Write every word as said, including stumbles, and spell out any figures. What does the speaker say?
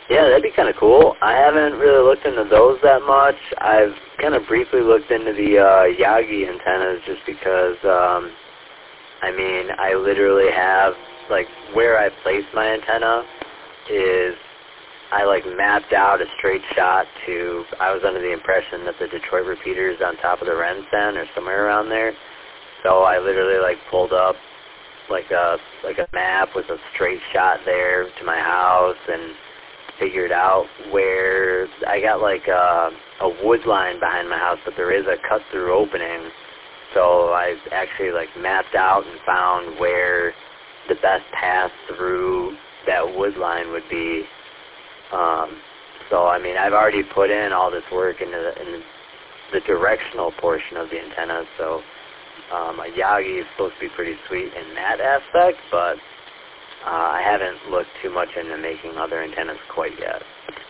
Yeah, that'd be kind of cool. I haven't really looked into those that much. I've kind of briefly looked into the uh, Yagi antennas just because, um, I mean, I literally have, like, where I place my antenna is I, like, mapped out a straight shot to, I was under the impression that the Detroit repeater is on top of the Rensen or somewhere around there. So I literally, like, pulled up, like, a, like a map with a straight shot there to my house and figured out where I got like a, a wood line behind my house, but there is a cut-through opening. So I actually like mapped out and found where the best path through that wood line would be. Um, so I mean, I've already put in all this work into the, in the directional portion of the antenna. So um, a Yagi is supposed to be pretty sweet in that aspect, but Uh, I haven't looked too much into making other antennas quite yet.